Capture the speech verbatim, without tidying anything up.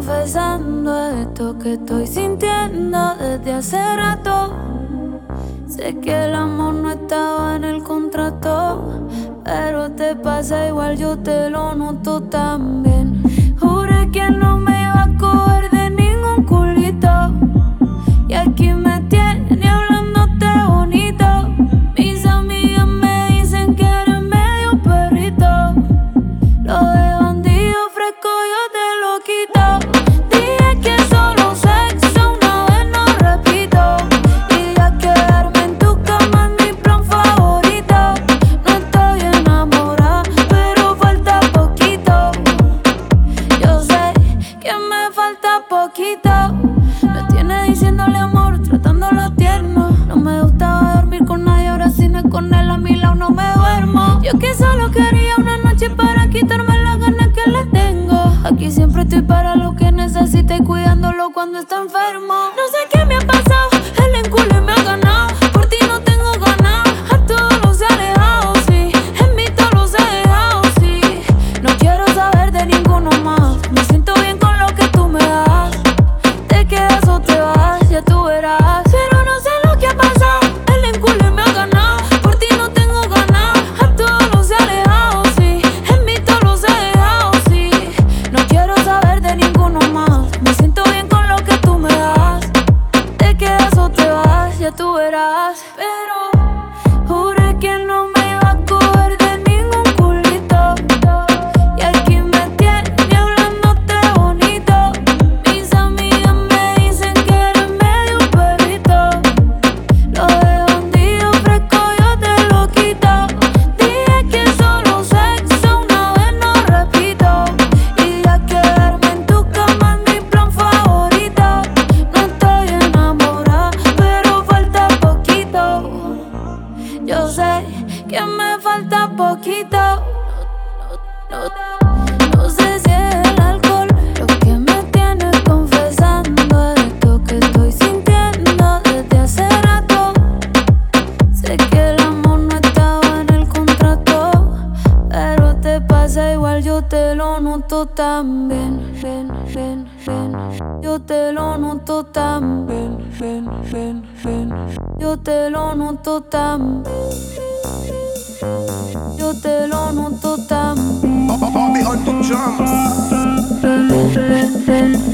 confesando esto que estoy sintiendo desde hace rato. Sé que el amor no estaba en el contrato, pero te pasa igual, yo te lo noto también. Juré que no me iba a coger de ningún culito, y aquí me tiene hablándote bonito. Mis amigas me dicen que eres medio perrito. Lo de bandido fresco yo te lo quito. Dije que solo sexo, una vez no repito. Y ya quedarme en tu cama es mi plan favorito. No estoy enamorada, pero falta poquito. Yo sé que me falta poquito. Me tiene diciéndole amor, tratándolo tierno. No me gustaba dormir con nadie, ahora si no es con él a mi lado no me duermo. Yo que solo quería una noche para quitarme las ganas que le tengo. Aquí siempre estoy para lo que necesite y cuidándolo cuando está enfermo. No sé qué me ha pasado, el enculo me ha ganado. Por ti no tengo ganas, a todos los he alejado, sí. En mí todos los he dejado, sí. No quiero saber de ninguno más. Me siento bien con lo que tú me das. Te quedas o te vas, ya tú verás. Pero no sé lo que ha pasado, el enculo me ha ganado. Por ti no tengo ganas, a todos los he alejado, sí. En mí todos los he dejado, sí. No quiero saber de ninguno más. Me siento bien con lo que tú me das. Te quedas o te vas, ya tú verás. Pero juré que no me iba a coger de ningún culito, y aquí me tiene hablándote bonito. Mis amigas me dicen que eres medio perrito. Lo de bandido fresco yo te lo quito. Dije que solo sexo, una vez no repito. Y ya quedarme en tu cama es mi plan favorito. No estoy enamorada, pero falta poquito. Yo sé que me falta poquito. No, no, no sé si es el alcohol lo que me tiene confesando esto que estoy sintiendo desde hace rato. Sé que el amor no estaba en el contrato, pero te pasa igual, yo te lo noto también. Ven, ven, ven. Yo te lo noto también. Ven, ven, ven. Yo te lo noto también. Yo te lo noto también. Bobby on the drums. Ven, ven, ven.